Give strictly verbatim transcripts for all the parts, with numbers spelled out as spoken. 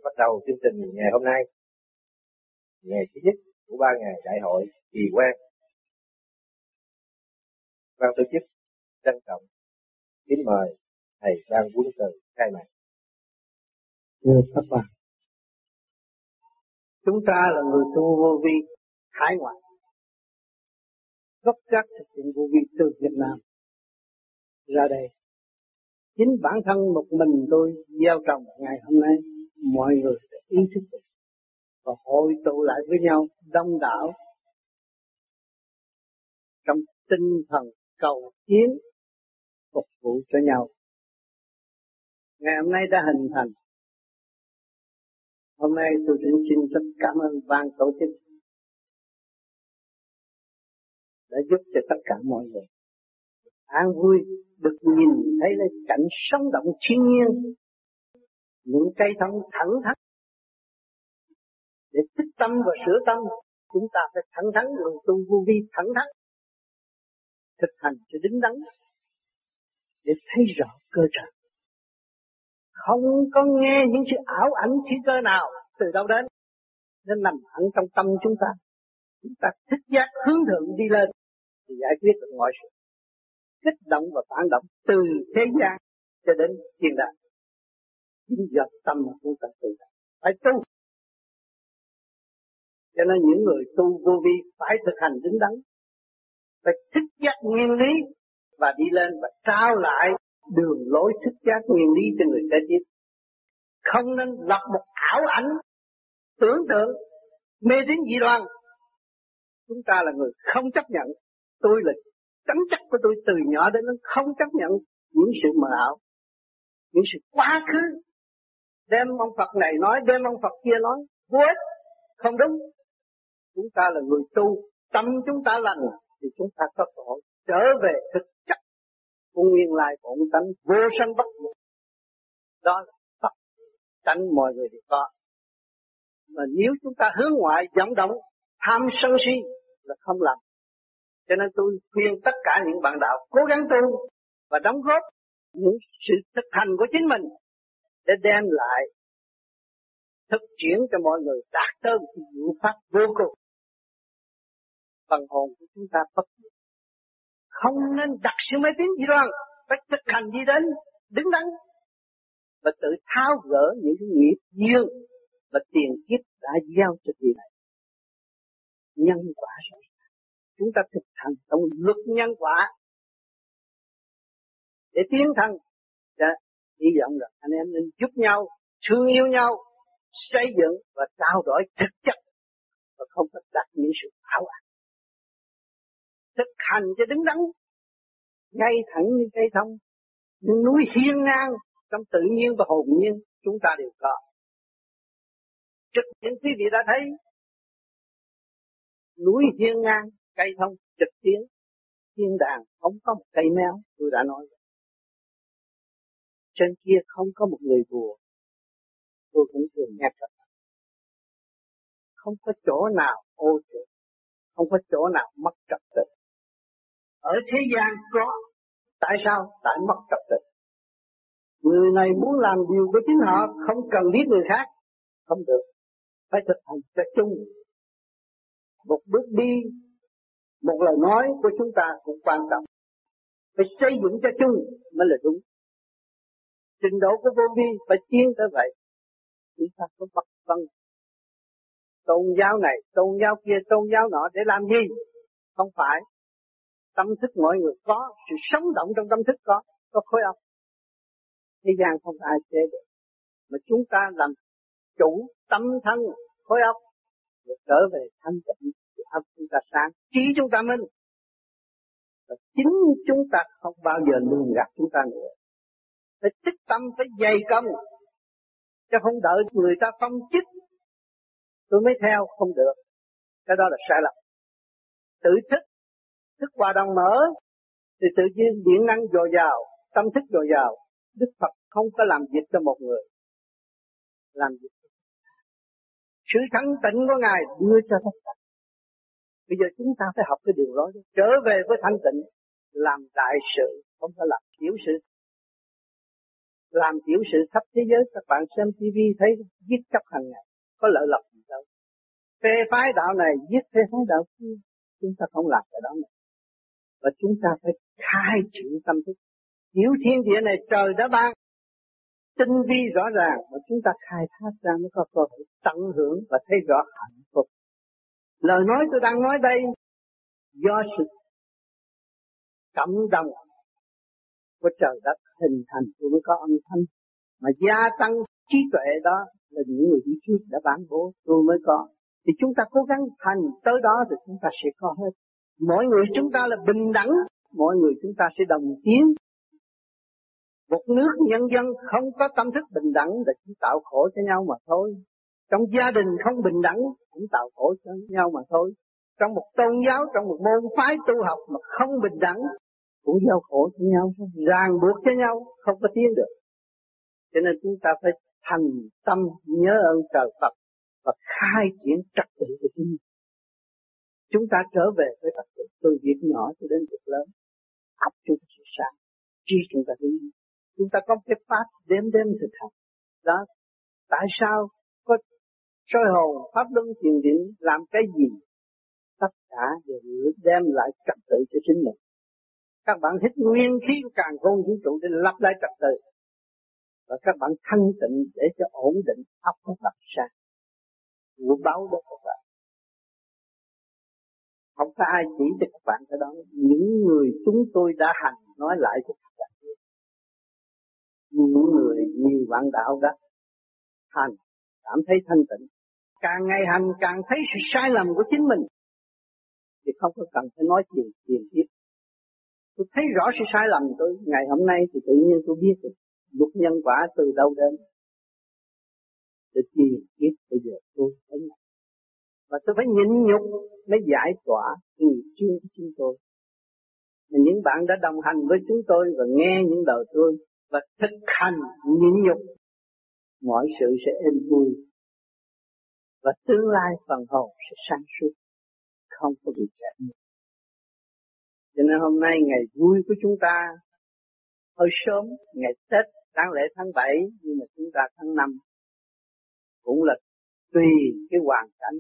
bắt đầu chương trình ngày hôm nay, ngày thứ nhất của ba ngày đại hội kỳ quan. Ban tổ chức trân trọng kính mời thầy Ban Quân Từ khai mạc. Thưa các bạn, chúng ta là người tu vô vi hải ngoại, gốc gác thực hiện vô vi từ Việt Nam ra đây. Chính bản thân một mình tôi gieo trồng ngày hôm nay, mọi người sẽ ý thức được và hội tụ lại với nhau đông đảo trong tinh thần cầu tiến phục vụ cho nhau. Ngày hôm nay đã hình thành. Hôm nay tôi xin xin rất cảm ơn ban tổ chức đã giúp cho tất cả mọi người an vui, được nhìn thấy lấy cảnh sống động thiên nhiên, những cây thông thẳng thắn để tích tâm và sửa tâm. Chúng ta phải thẳng thắn, người tu vô vi thẳng thắn thực hành cho đứng đắn để thấy rõ cơ trạng. Không có nghe những sự ảo ảnh khí cơ nào từ đâu đến, nên nằm ẩn trong tâm chúng ta. Chúng ta thích giác hướng thượng đi lên thì giải quyết được mọi sự. Kích động và phản động từ thế gian cho đến thiên đàng. Chính do tâm chúng ta tự động phải tu. Cho nên những người tu vô vi phải thực hành đứng đắn, phải thích giác nguyên lý và đi lên và trao lại đường lối thích giác nguyên lý cho người kế tiếp. Không nên lập một ảo ảnh tưởng tượng mê tín dị đoan. Chúng ta là người không chấp nhận. Tôi là chánh chắc của tôi từ nhỏ đến lớn, không chấp nhận những sự mờ ảo, những sự quá khứ. Đem ông Phật này nói, đem ông Phật kia nói, vô ích, không đúng. Chúng ta là người tu, tâm chúng ta lành thì chúng ta có cơ hội trở về thực chất của nguyên lai bổn tánh vô sanh bất diệt. Đó là Phật tánh mọi người đều có. Mà nếu chúng ta hướng ngoại vọng động tham sân si là không làm. Cho nên tôi khuyên tất cả những bạn đạo cố gắng tu và đóng góp những sự thực hành của chính mình để đem lại thực triển cho mọi người đạt tới một diệu pháp vô cùng. Phần hồn của chúng ta bất diệt. Không nên đặt sự mê tín dị đoan, phải thực hành đi đến đứng đắn và tự tháo gỡ những cái nghiệp duyên và tiền kiếp đã gieo cho người này. Nhân quả rồi. Chúng ta thực hành trong luật nhân quả để tiến thân. Hy vọng rằng anh em nên giúp nhau, thương yêu nhau, xây dựng và trao đổi thực chất và không có đặt những sự ảo ảnh. Thực hành cho đứng đắn, ngay thẳng như cây thông, những núi hiên ngang trong tự nhiên và hồn nhiên chúng ta đều có. Trực tiếp quý vị đã thấy núi hiên ngang, cây thông trực tiến, thiên đàng không có một cây méo, tôi đã nói. Trên kia không có một người bùa, tôi cũng thường nhắc các bạn. Không có chỗ nào ô trượt, không có chỗ nào mất trật tự. Ở thế gian có, tại sao? Tại mất trật tự. Người này muốn làm điều của chính họ, không cần biết người khác, không được. Phải thực hành cho chung. Một bước đi, một lời nói của chúng ta cũng quan trọng. Phải xây dựng cho chung mới là đúng. Trình độ của vô vi phải tiến tới vậy. Chúng ta có bất phân tôn giáo này, tôn giáo kia, tôn giáo nọ để làm gì? Không phải. Tâm thức mọi người có, sự sống động trong tâm thức có, có khối óc. Thế gian không ai chế được. Mà chúng ta làm chủ tâm thân, khối óc, rồi trở về thanh tịnh, óc chúng ta sáng, trí chúng ta minh. Và chính chúng ta không bao giờ lường gạt chúng ta nữa. Phải tích tâm, phải dày công, chứ không đợi người ta phong chích tôi mới theo, không được. Cái đó là sai lầm. Tự thức, thức hòa đồng mở, thì tự nhiên điện năng dồi dào, tâm thức dồi dào. Đức Phật không có làm việc cho một người, làm việc cho sự thanh tịnh của Ngài đưa cho tất cả. Bây giờ chúng ta phải học cái điều đó, trở về với thanh tịnh, làm đại sự, không phải làm tiểu sự. làm tiểu sự khắp thế giới. Các bạn xem tivi thấy giết chóc hàng ngày, có lợi lộc gì đâu. Phê phái đạo này giết phê phái đạo kia, chúng ta không làm cái đó nữa. Và chúng ta phải khai triển tâm thức. Tiểu thiên địa này trời đã ban tinh vi rõ ràng, mà chúng ta khai thác ra mới có cơ hội tận hưởng và thấy rõ hạnh phúc. Lời nói tôi đang nói đây do sự cảm động của trời đất hình thành tôi mới có âm thanh, mà gia tăng trí tuệ đó là những người đi trước đã ban bố tôi mới có. Thì chúng ta cố gắng thành tới đó rồi chúng ta sẽ có hết. Mỗi người chúng ta là bình đẳng, mỗi người chúng ta sẽ đồng tiến. Một nước nhân dân không có tâm thức bình đẳng là chỉ tạo khổ cho nhau mà thôi. Trong gia đình không bình đẳng cũng tạo khổ cho nhau mà thôi. Trong một tôn giáo, trong một môn phái tu học mà không bình đẳng cũng giao khổ cho nhau, ràng buộc cho nhau, không có tiến được. Cho nên chúng ta phải thành tâm nhớ ơn trời Phật và khai triển trật tự của chúng ta. Chúng ta trở về với trật tự từ việc nhỏ cho đến việc lớn. Óc chúng ta sẽ sáng, trí chúng ta đứng. Chúng ta có cái pháp đếm đếm thực hành. Đó, tại sao có soi hồn, pháp luân thiền định làm cái gì? Tất cả đều đem lại trật tự cho chính mình. Các bạn hít nguyên khí của càn khôn vũ trụ để lập lại trật tự. Và các bạn thanh tịnh để cho ổn định óc các bạn sang. Vụ báo đó các bạn. Không có ai chỉ cho các bạn cái đó. Những người chúng tôi đã hành nói lại cho các bạn. Những người nhiều bạn đạo đã hành, cảm thấy thanh tịnh. Càng ngày hành càng thấy sự sai lầm của chính mình. Thì không có cần phải nói chuyện tiền tiếp. Tôi thấy rõ sự sai lầm tôi. Ngày hôm nay thì tự nhiên tôi biết được luật nhân quả từ đâu đến. Để tiền tiếp bây giờ tôi thấy này. Và tôi phải nhịn nhục mới giải tỏa người chương của chúng tôi. Mà những bạn đã đồng hành với chúng tôi và nghe những lời tôi và thực hành nhịn nhục, mọi sự sẽ êm vui. Và tương lai phần hồn sẽ sáng suốt, không có bị kẹt. Cho nên hôm nay ngày vui của chúng ta hơi sớm, ngày Tết đáng lễ tháng bảy, nhưng mà chúng ta tháng năm cũng là tùy cái hoàn cảnh.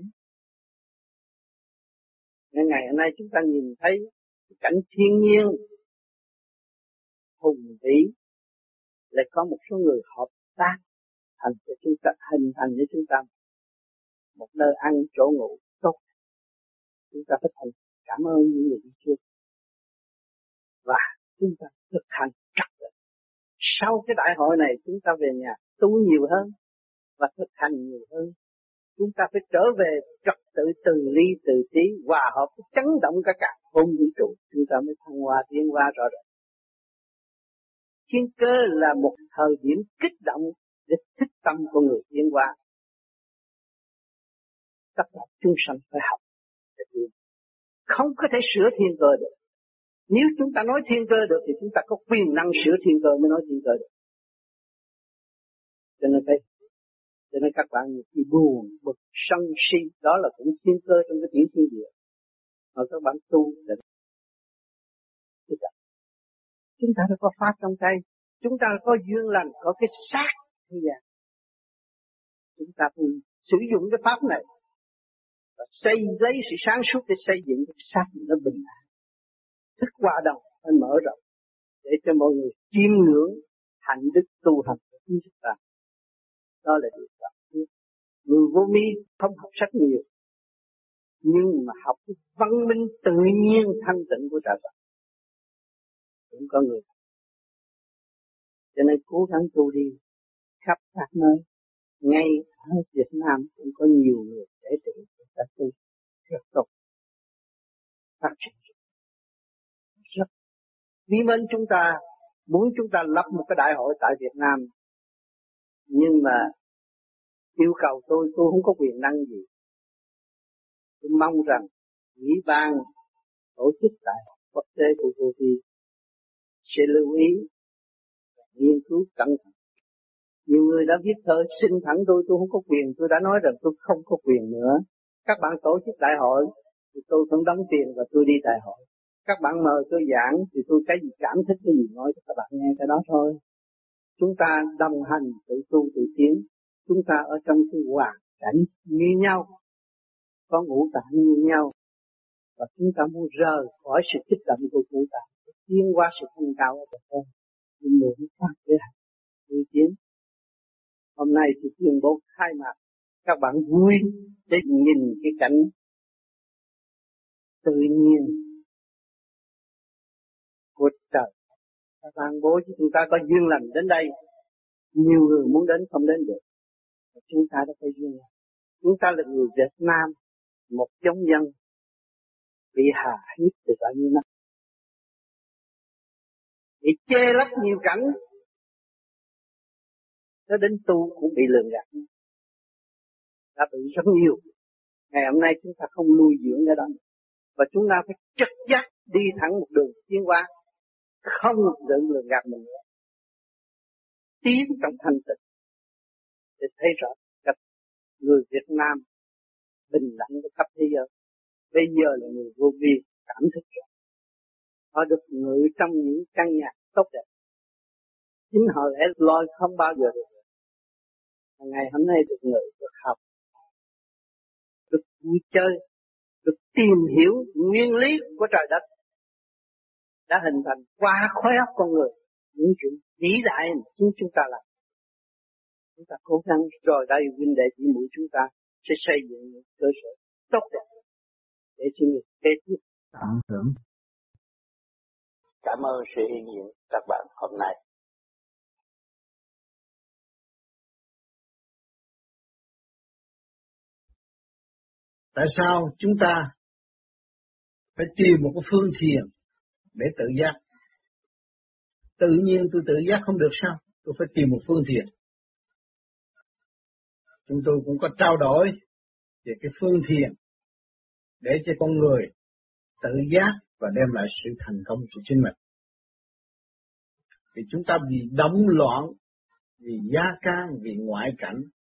Nên ngày hôm nay chúng ta nhìn thấy cái cảnh thiên nhiên hùng vĩ, lại có một số người hợp tác thành cho chúng ta, hình thành cho chúng ta một nơi ăn chỗ ngủ tốt. Chúng ta phải thành cảm ơn những người đi trước và chúng ta thực hành trật tự. Sau cái đại hội này chúng ta về nhà tu nhiều hơn và thực hành nhiều hơn. Chúng ta phải trở về trật tự từ ly từ tí, hòa hợp chấn động cả cả không vũ trụ, chúng ta mới thăng hoa tiến hóa rõ rệt. Thiên cơ là một thời điểm kích động để thích tâm của người tiến hóa. Tất cả chúng sanh phải học để tiến. Không có thể sửa thiên cơ được. Nếu chúng ta nói thiên cơ được thì chúng ta có quyền năng sửa thiên cơ mới nói thiên cơ được. Cho nên phải, cho nên các bạn khi buồn, bực, sân si, đó là cũng thiên cơ trong cái tiểu thiên địa. Mà các bạn tu để chúng ta đã có pháp trong tay, chúng ta có duyên lành, có cái xác thế gian. Chúng ta phải sử dụng cái pháp này và xây lấy sự sáng suốt để xây dựng cái xác nó bình an. Thức hòa đồng phải mở rộng để cho mọi người chiêm ngưỡng hạnh đức tu hành của chúng ta. Đó là điều cần thiết. Người vô vi không học sách nhiều, nhưng mà học cái văn minh tự nhiên thanh tịnh của trời Phật. Cũng có người. Cho nên cố gắng tu đi khắp các nơi. Ngay ở Việt Nam cũng có nhiều người trẻ tuổi đã tu rất tốt, phát triển rất. Vì bên chúng ta muốn chúng ta lập một cái đại hội tại Việt Nam, nhưng mà yêu cầu tôi, tôi không có quyền năng gì. Tôi mong rằng Ủy ban tổ chức đại hội quốc tế của vô vi sẽ lưu ý và nghiên cứu cẩn thận. Nhiều người đã viết thơ xin thẳng tôi, tôi không có quyền, tôi đã nói rằng tôi không có quyền nữa. Các bạn tổ chức đại hội thì tôi cũng đóng tiền và tôi đi đại hội. Các bạn mời tôi giảng thì tôi cái gì cảm thích cái gì nói cho các bạn nghe cái đó thôi. chúng ta đồng hành tự tu tự tiến, chúng ta ở trong cái hoàn cảnh như nhau, có ngũ tạng như nhau, và chúng ta muốn rời khỏi sự kích động của ngũ tạng, tiến qua sự thanh cao ở Phật hơn, nhưng mượn pháp để hành tự tiến. Hôm nay thì tuyên bố khai mạc, các bạn vui để nhìn cái cảnh tự nhiên của trời. Các bạn bố cho chúng ta có duyên lành đến đây, nhiều người muốn đến không đến được, chúng ta đã có duyên lành. Chúng ta là người Việt Nam, một giống dân bị hà hiếp từ bao nhiêu năm, bị che lấp nhiều cảnh, cho đến tu cũng bị lường gạt, đã bị rất nhiều. Ngày hôm nay chúng ta không nuôi dưỡng cái đó, và chúng ta phải trực giác đi thẳng một đường tiến hóa, không được lường gạt mình nữa, tiến trong thanh tịnh để thấy rõ cách người Việt Nam bình đẳng với khắp thế giới. Bây giờ là người vô vi cảm thức rõ, họ được ngự trong những căn nhà tốt đẹp, chính họ lẽ loi không bao giờ được. Ngày hôm nay được ngự, được học, được vui chơi, được tìm hiểu nguyên lý của trời đất, đã hình thành qua khối óc con người những chuyện vĩ đại mà chúng chúng ta làm. Chúng ta cố gắng rồi đây huynh đệ chị mũi chúng ta sẽ xây dựng những cơ sở tốt đẹp để cho người kế tiếp ảnh hưởng. Cảm ơn sự hiện diện các bạn hôm nay. Tại sao chúng ta phải tìm một cái phương thiền để tự giác? Tự nhiên tôi tự giác không được sao? Tôi phải tìm một phương thiền. Chúng tôi cũng có trao đổi về cái phương thiền để cho con người tự giác và đem lại sự thành công cho chính mình. Vì chúng ta bị động loạn, vì gia can, vì ngoại cảnh.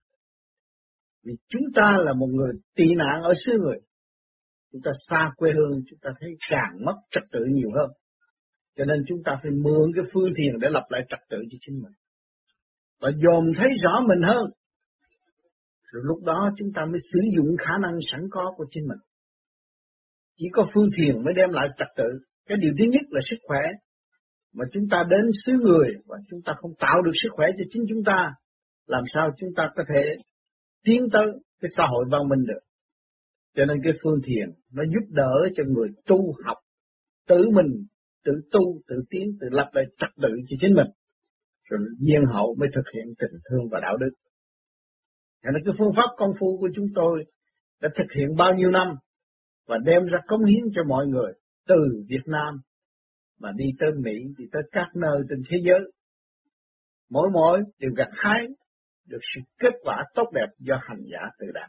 Vì chúng ta là một người tị nạn ở xứ người. Chúng ta xa quê hương, chúng ta thấy càng mất trật tự nhiều hơn. Cho nên chúng ta phải mượn cái phương thiền để lập lại trật tự cho chính mình. Và dòm thấy rõ mình hơn. Rồi lúc đó chúng ta mới sử dụng khả năng sẵn có của chính mình. Chỉ có phương thiền mới đem lại trật tự. Cái điều thứ nhất là sức khỏe. Mà chúng ta đến xứ người và chúng ta không tạo được sức khỏe cho chính chúng ta, làm sao chúng ta có thể tiến tới cái xã hội văn minh được. Cho nên cái phương thiền nó giúp đỡ cho người tu học, tự mình, tự tu, tự tiến, tự lập lại trật tự cho chính mình. Rồi nhiên hậu mới thực hiện tình thương và đạo đức. Cho nên cái phương pháp công phu của chúng tôi đã thực hiện bao nhiêu năm và đem ra cống hiến cho mọi người từ Việt Nam mà đi tới Mỹ, đi tới các nơi trên thế giới. Mỗi mỗi đều gặt hái được sự kết quả tốt đẹp do hành giả tự đạt.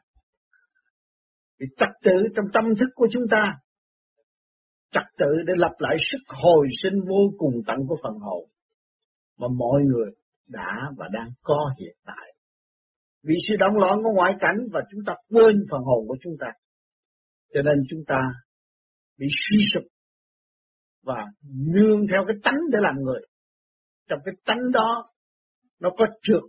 Vì trật tự trong tâm thức của chúng ta, trật tự để lập lại sức hồi sinh vô cùng tận của phần hồn mà mọi người đã và đang có hiện tại. Vì sự động loạn của ngoại cảnh và chúng ta quên phần hồn của chúng ta, cho nên chúng ta bị suy sụp và nương theo cái tánh để làm người. Trong cái tánh đó nó có trượt,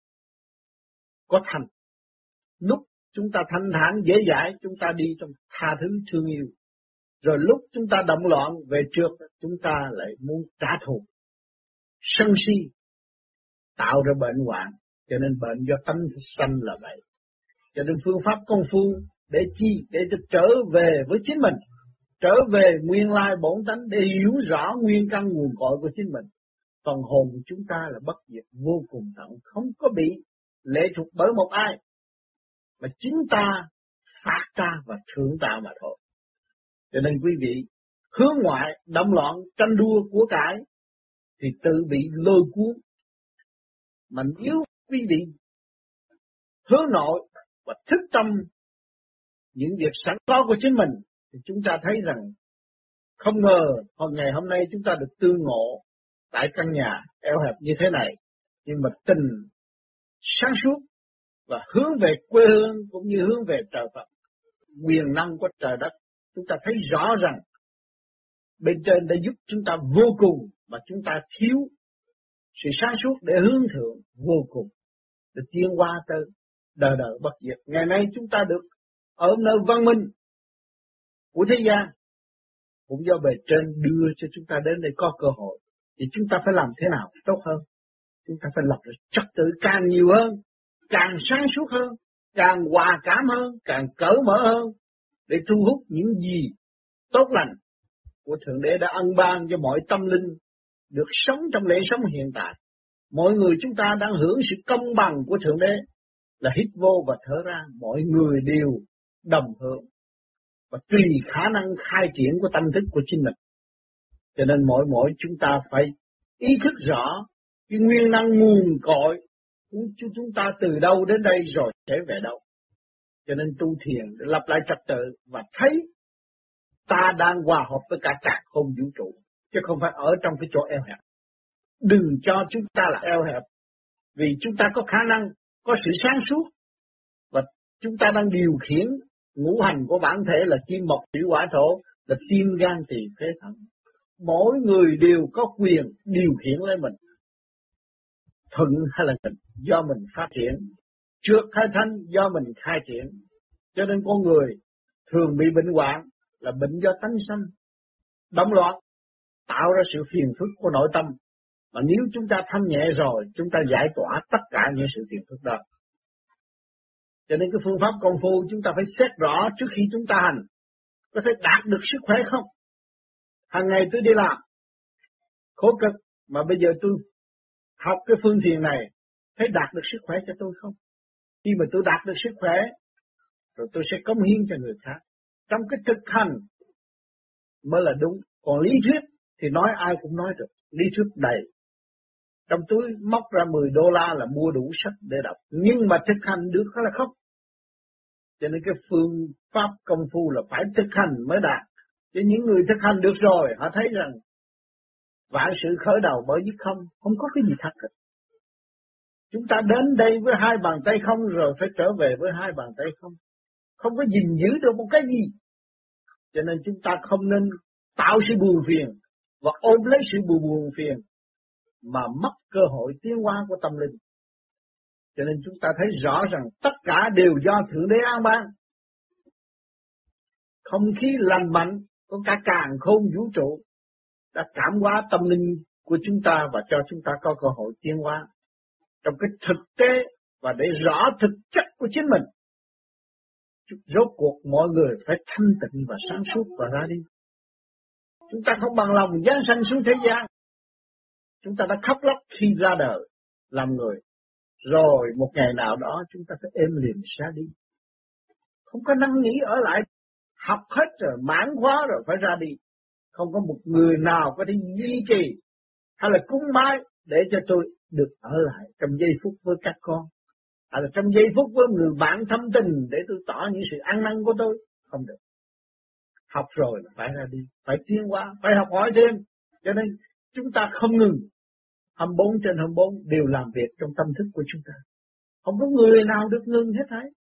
có thành. Lúc chúng ta thanh thản dễ dãi, chúng ta đi trong tha thứ thương yêu. Rồi lúc chúng ta động loạn về trượt, chúng ta lại muốn trả thù, sân si, tạo ra bệnh hoạn. Cho nên bệnh do tánh sanh là vậy. Cho nên phương pháp công phu để chi? Để cho trở về với chính mình, trở về nguyên lai bổn tánh để hiểu rõ nguyên căn nguồn cội của chính mình. Phần hồn của chúng ta là bất diệt vô cùng tận, không có bị lệ thuộc bởi một ai, mà chính ta phát ta và thượng ta mà thôi. Cho nên quý vị hướng ngoại động loạn tranh đua của cải thì tự bị lôi cuốn. Mà nếu quý vị hướng nội và thức tâm những việc sẵn có của chính mình thì chúng ta thấy rằng không ngờ hôm ngày hôm nay chúng ta được tương ngộ tại căn nhà eo hẹp như thế này, nhưng mà tình sáng suốt và hướng về quê hương cũng như hướng về trời Phật, quyền năng của trời đất, chúng ta thấy rõ rằng bên trên đã giúp chúng ta vô cùng mà chúng ta thiếu sự sáng suốt để hướng thượng vô cùng, để tiến qua tới đời đời bất diệt. Ngày nay chúng ta được ở nơi văn minh của thế gian, cũng do bề trên đưa cho chúng ta đến đây có cơ hội, thì chúng ta phải làm thế nào tốt hơn? Chúng ta phải lập ra trật tự càng nhiều hơn, càng sáng suốt hơn, càng hòa cảm hơn, càng cởi mở hơn, để thu hút những gì tốt lành của Thượng Đế đã ân ban cho mọi tâm linh được sống trong lễ sống hiện tại. Mọi người chúng ta đang hưởng sự công bằng của Thượng Đế, là hít vô và thở ra, mọi người đều đồng hưởng và tùy khả năng khai triển của tâm thức của chính mình. Cho nên mỗi mỗi chúng ta phải ý thức rõ cái nguyên năng nguồn cội của chúng ta từ đâu đến đây rồi sẽ về đâu. Cho nên tu thiền để lập lại trật tự và thấy ta đang hòa hợp với cả cả không vũ trụ, chứ không phải ở trong cái chỗ eo hẹp. Đừng cho chúng ta là eo hẹp, vì chúng ta có khả năng, có sự sáng suốt, và chúng ta đang điều khiển ngũ hành của bản thể là kim mộc thủy hỏa thổ, là tim gan tỳ phế thận. Mỗi người đều có quyền điều khiển lấy mình, thuận hay là nghịch do mình phát triển, trượt hay thanh do mình khai triển. Cho nên con người thường bị bệnh hoạn là bệnh do tánh sanh động loạn, tạo ra sự phiền phức của nội tâm. Mà nếu chúng ta thanh nhẹ rồi, chúng ta giải tỏa tất cả những sự phiền phức đó. Cho nên cái phương pháp công phu chúng ta phải xét rõ trước khi chúng ta hành, có thể đạt được sức khỏe không? Hàng ngày tôi đi làm khổ cực, mà bây giờ tôi học cái phương thiền này, thấy đạt được sức khỏe cho tôi không? Khi mà tôi đạt được sức khỏe, rồi tôi sẽ cống hiến cho người khác. Trong cái thực hành mới là đúng. Còn lý thuyết thì nói ai cũng nói được, lý thuyết đầy. Trong túi móc ra mười đô la là mua đủ sách để đọc, nhưng mà thực hành được hay là không? Cho nên cái phương pháp công phu là phải thực hành mới đạt. Chứ những người thực hành được rồi, họ thấy rằng vạn sự khởi đầu bởi dứt không, không có cái gì thật hết. Chúng ta đến đây với hai bàn tay không rồi phải trở về với hai bàn tay không. Không có gìn giữ được một cái gì. Cho nên chúng ta không nên tạo sự buồn phiền và ôm lấy sự buồn buồn phiền mà mất cơ hội tiến hóa của tâm linh. Cho nên chúng ta thấy rõ rằng tất cả đều do Thượng Đế an ban. Không khí lành mạnh của cả càn khôn vũ trụ đã cảm hóa tâm linh của chúng ta và cho chúng ta có cơ hội tiến hóa trong cái thực tế và để rõ thực chất của chính mình. Rốt cuộc mọi người phải thanh tịnh và sáng suốt và ra đi. Chúng ta không bằng lòng giáng sanh xuống thế gian. Chúng ta đã khóc lóc khi ra đời làm người. Rồi một ngày nào đó chúng ta phải êm liềm ra đi. Không có năng nghĩ ở lại, học hết rồi, mãn khóa rồi phải ra đi. Không có một người nào có thể duy trì hay là cúng bái để cho tôi được ở lại trong giây phút với các con. Hay là trong giây phút với người bạn thâm tình để tôi tỏ những sự ăn năn của tôi. Không được. Học rồi là phải ra đi, phải tiến hóa, phải học hỏi thêm. Cho nên chúng ta không ngừng. hai mươi bốn trên hai mươi bốn đều làm việc trong tâm thức của chúng ta. Không có người nào được ngừng hết thảy.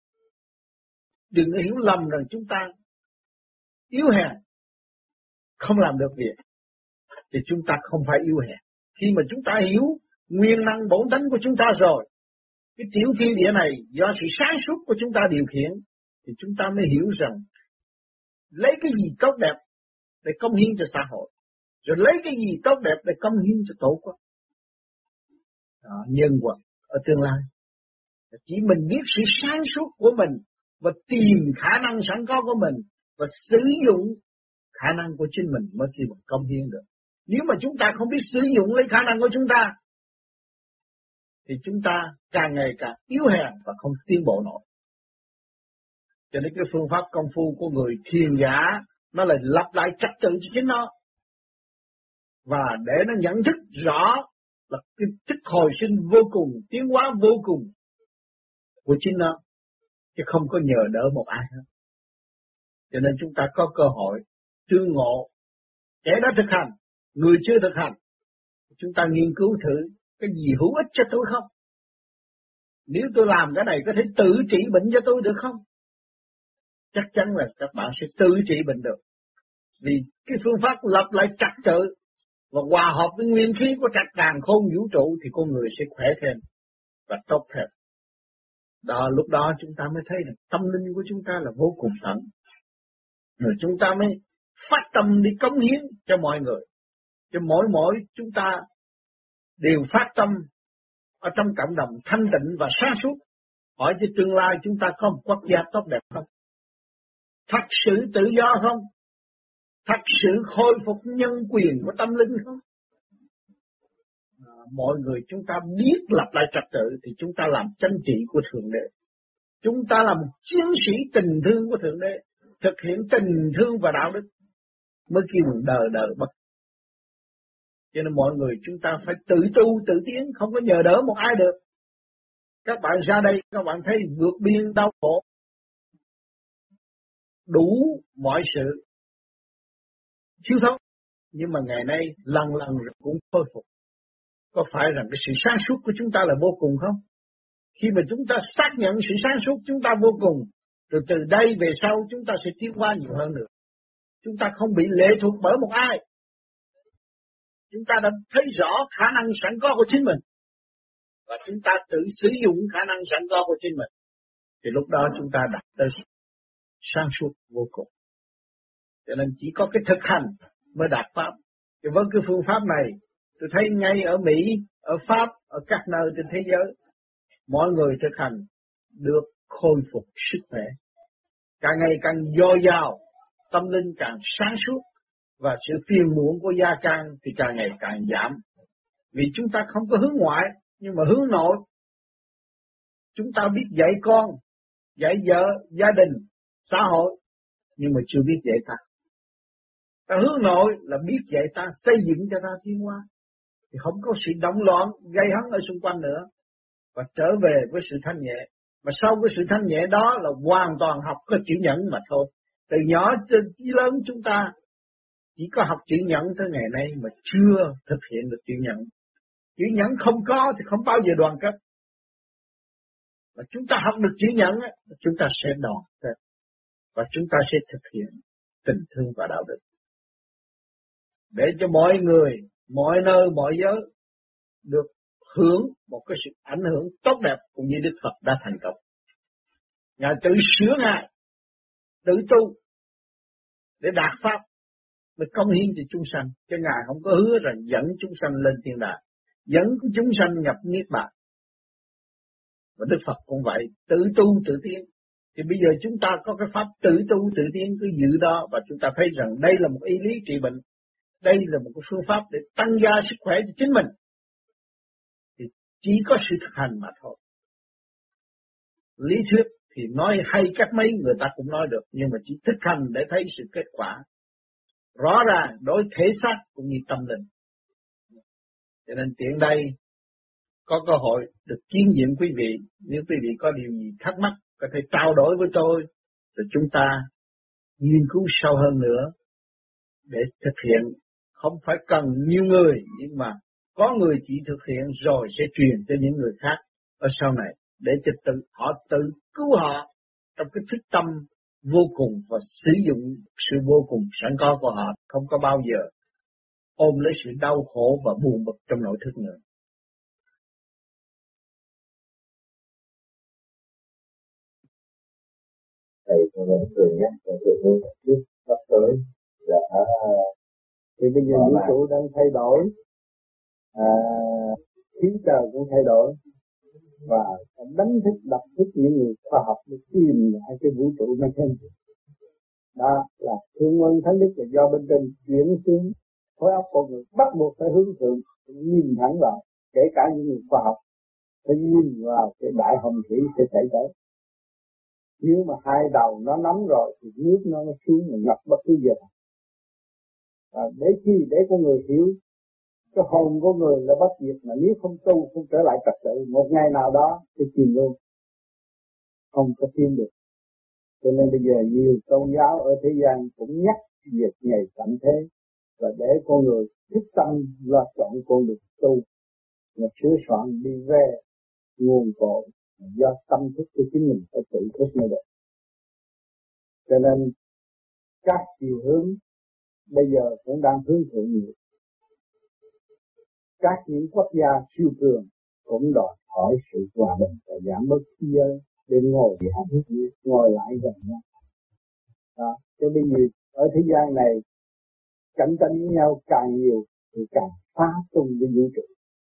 Đừng hiểu lầm rằng chúng ta yếu hèn, không làm được việc. Thì chúng ta không phải yếu hèn. Khi mà chúng ta hiểu nguyên năng bổn tánh của chúng ta rồi, cái tiểu thiên địa này do sự sáng suốt của chúng ta điều khiển, thì chúng ta mới hiểu rằng lấy cái gì tốt đẹp để cống hiến cho xã hội, rồi lấy cái gì tốt đẹp để cống hiến cho tổ quốc. Đó, nhân quả ở tương lai. Chỉ mình biết sự sáng suốt của mình và tìm khả năng sẵn có của mình và sử dụng khả năng của chính mình mới khi mà cống hiến được. Nếu mà chúng ta không biết sử dụng lấy khả năng của chúng ta, thì chúng ta càng ngày càng yếu hèn và không tiến bộ nổi. Cho nên cái phương pháp công phu của người thiền giả nó là lập lại trật tự cho chính nó. Và để nó nhận thức rõ là cái thức hồi sinh vô cùng, tiến hóa vô cùng của chính nó, chứ không có nhờ đỡ một ai hết. Cho nên chúng ta có cơ hội tương ngộ, kẻ đã thực hành, người chưa thực hành, chúng ta nghiên cứu thử cái gì hữu ích cho tôi không? Nếu tôi làm cái này có thể tự trị bệnh cho tôi được không? Chắc chắn là các bạn sẽ tự trị bệnh được. Vì cái phương pháp lập lại trật tự và hòa hợp với nguyên khí của trạch càn khôn vũ trụ thì con người sẽ khỏe thêm và tốt thêm. Đó, lúc đó chúng ta mới thấy rằng tâm linh của chúng ta là vô cùng tận. Rồi chúng ta mới phát tâm đi cống hiến cho mọi người. Cho mỗi mỗi chúng ta đều phát tâm ở trong cộng đồng thanh tịnh và sáng suốt. Hỏi cho tương lai chúng ta có một quốc gia tốt đẹp không? Thật sự tự do không? Thật sự khôi phục nhân quyền của tâm linh không? À, mọi người chúng ta biết lập lại trật tự thì chúng ta làm chánh trị của Thượng Đế. Chúng ta là một chiến sĩ tình thương của Thượng Đế, thực hiện tình thương và đạo đức mới kêu đời đời bất. Cho nên mọi người chúng ta phải tự tu tự tiến, không có nhờ đỡ một ai được. Các bạn ra đây các bạn thấy vượt biên đau khổ, đủ mọi sự thiếu thốn, nhưng mà ngày nay lần lần cũng khôi phục. Có phải rằng cái sự sáng suốt của chúng ta là vô cùng không? Khi mà chúng ta xác nhận sự sáng suốt chúng ta vô cùng, rồi từ đây về sau chúng ta sẽ tiến hóa nhiều hơn nữa. Chúng ta không bị lệ thuộc bởi một ai. Chúng ta đã thấy rõ khả năng sẵn có của chính mình, và chúng ta tự sử dụng khả năng sẵn có của chính mình, thì lúc đó chúng ta đạt tới sáng suốt vô cùng. Cho nên chỉ có cái thực hành mới đạt pháp. Thì với cái phương pháp này, tôi thấy ngay ở Mỹ, ở Pháp, ở các nơi trên thế giới, mọi người thực hành được khôi phục sức khỏe, càng ngày càng dồi dào, tâm linh càng sáng suốt, và sự phiền muộn của gia can thì càng ngày càng giảm. Vì chúng ta không có hướng ngoại, nhưng mà hướng nội. Chúng ta biết dạy con, dạy vợ, gia đình, xã hội, nhưng mà chưa biết dạy ta. Ta hướng nội là biết dạy ta, xây dựng cho ta tiến hóa, thì không có sự động loạn, gây hấn ở xung quanh nữa, và trở về với sự thanh nhẹ. Mà sau cái sự thanh nhẹ đó là hoàn toàn học có chữ nhẫn mà thôi. Từ nhỏ đến lớn chúng ta chỉ có học chữ nhẫn tới ngày nay mà chưa thực hiện được chữ nhẫn. Chữ nhẫn không có thì không bao giờ đoàn kết. Mà chúng ta học được chữ nhẫn, chúng ta sẽ đoàn kết, và chúng ta sẽ thực hiện tình thương và đạo đức, để cho mọi người, mọi nơi, mọi giới được hưởng một cái sự ảnh hưởng tốt đẹp cũng như Đức Phật đã thành công. Ngài tự sửa Ngài, tự tu để đạt pháp, mới cống hiến cho chúng sanh. Cho Ngài không có hứa rằng dẫn chúng sanh lên thiên đàng, dẫn chúng sanh nhập niết bàn. Và Đức Phật cũng vậy, tự tu tự tiến. Thì bây giờ chúng ta có cái pháp tự tu tự tiến, cứ giữ đó, và chúng ta thấy rằng đây là một y lý trị bệnh, đây là một cái phương pháp để tăng gia sức khỏe cho chính mình. Thì chỉ có sự thực hành mà thôi. Lý thuyết thì nói hay cách mấy người ta cũng nói được, nhưng mà chỉ thực hành để thấy sự kết quả rõ ràng đối thể xác cũng như tâm linh. Cho nên tiện đây có cơ hội được kiến diện quý vị, nếu quý vị có điều gì thắc mắc có thể trao đổi với tôi, rồi chúng ta nghiên cứu sâu hơn nữa để thực hiện. Không phải cần nhiều người, nhưng mà có người chỉ thực hiện rồi sẽ truyền cho những người khác ở sau này, để cho tự họ tự cứu họ trong cái thức tâm vô cùng, và sử dụng sự vô cùng sẵn có của họ, không có bao giờ ôm lấy sự đau khổ và buồn bực trong nội thức nữa. Thầy thường nhắc, thầy thường nhắc sắp tới là thì bây giờ vũ trụ đang thay đổi, à, khí trời cũng thay đổi, và đánh thức đập thức những người khoa học để tìm lại cái vũ trụ này thêm. Đó là thương ơn thánh đức là do bên trên chuyển xuống khối óc con người, bắt buộc phải hướng thượng, nhìn thẳng vào, kể cả những người khoa học phải nhìn vào cái đại hồng thủy sẽ xảy tới. Nếu mà hai đầu nó nóng rồi thì nước nó xuống mà ngập bất cứ giờ. Và để chi? Để con người hiểu cái hồn của người là bất diệt, mà nếu không tu, không trở lại trật tự, một ngày nào đó thì chìm luôn, không có tiến được. Cho nên bây giờ nhiều tôn giáo ở thế gian cũng nhắc về ngày tận thế, và để con người thức tâm lo chọn con đường tu, và sửa soạn đi về nguồn cội do tâm thức của chính mình phải tự thức mới được. Cho nên các chiều hướng bây giờ cũng đang hướng thượng nhiều. các những quốc gia siêu cường cũng đòi hỏi sự hòa bình và giảm bớt thế giới để ngồi hạ ngồi lại gần nhau. Đó, cho bây giờ ở thế gian này cạnh tranh với nhau càng nhiều thì càng phá tung cái vũ trụ.